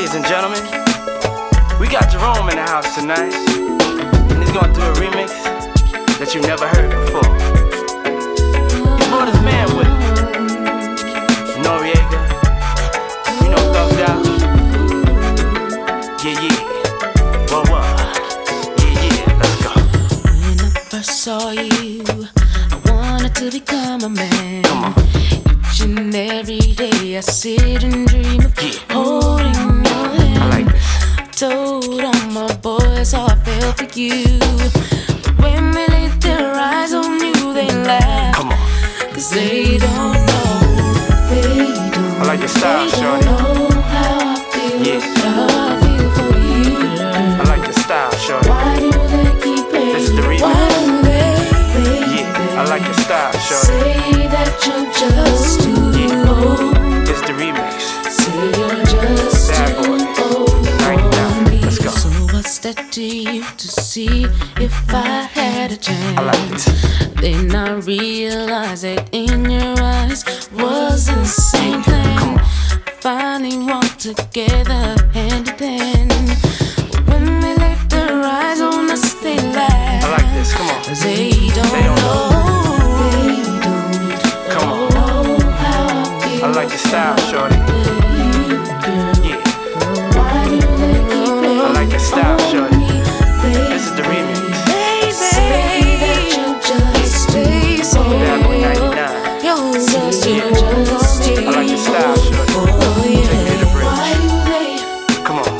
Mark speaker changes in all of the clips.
Speaker 1: Ladies and gentlemen, we got Jerome in the house tonight, and he's gonna do a remix that you never heard before. He brought his man with him, Noriega, you know, thugged out. Yeah, yeah, what? Yeah, let's go.
Speaker 2: When I first saw you, I wanted to become a man.
Speaker 1: Come on.
Speaker 2: Each and every day I sit and dream of holding your hand.
Speaker 1: I like this.
Speaker 2: Told all my boys how I felt for you, but when they laid their eyes on you, they laughed.
Speaker 1: Come on.
Speaker 2: 'Cause they don't know,
Speaker 1: I like your style,
Speaker 2: they
Speaker 1: shorty.
Speaker 2: don't know how I feel,
Speaker 1: Yeah.
Speaker 2: how I feel for you, girl.
Speaker 1: I like your style, shorty.
Speaker 2: Why do they keep playing?
Speaker 1: This is the remix.
Speaker 2: Why do they,
Speaker 1: Yeah, I like your style, shorty.
Speaker 2: say that you're just too old?
Speaker 1: It's the remix.
Speaker 2: Say you're just
Speaker 1: Bad
Speaker 2: too
Speaker 1: boy.
Speaker 2: old for me.
Speaker 1: Let's go.
Speaker 2: So what's that to you to see if I had a chance?
Speaker 1: I like this.
Speaker 2: Then I realized that in your eyes was the same thing.
Speaker 1: Come on.
Speaker 2: Finally walked together hand in hand. But when they let their eyes on us, they laugh.
Speaker 1: I like this, come on.
Speaker 2: 'Cause they don't know.
Speaker 1: Come on.
Speaker 2: Know how I feel.
Speaker 1: I like your style, shorty. Yeah, I like your style, shorty. This is the remix. Bad boy 99. Yeah, I like your style, shorty. Take me to break. Come on.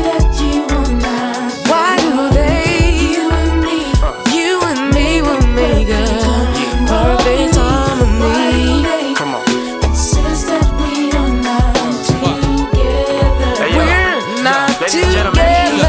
Speaker 2: Why do they, you and me will make a perfect harmony?
Speaker 1: Come on.
Speaker 2: Since that we are not together,
Speaker 1: Hey, yo.
Speaker 2: we're not
Speaker 1: Ladies and gentlemen,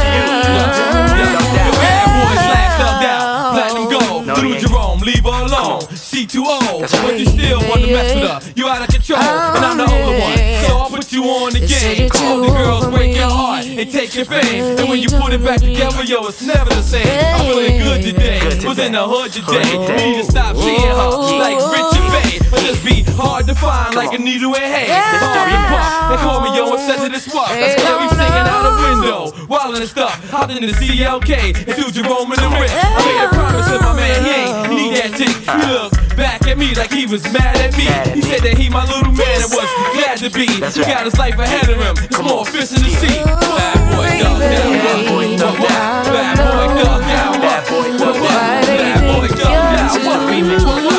Speaker 3: Dude, Jerome, leave her alone. C2O, but you still want to mess with her. You out of control, and I'm the older one. So I'll put you on the game. All the girls break your heart and take your fame. And when you put it back together, yo, it's never the same. I'm feeling good today. Was in the hood today. You need to stop seeing her like Richard Bay. Just be hard to find like a needle in hay. They call me yo obsessed with this fuck. Now we singing out the window, wildin' and stuff. Hopped in the CLK and threw Jerome in the rip. I made a promise to my man, he ain't need that tick. He looked back at me like he was mad at me. He said that he my little man and was glad to be. He got his life ahead of him. It's more fish in the sea. Bad boy dog down.
Speaker 1: Bad boy thugged out.
Speaker 3: Bad boy dog down.
Speaker 1: Bad boy thugged out.
Speaker 3: Bad boy dog down.
Speaker 1: Remix.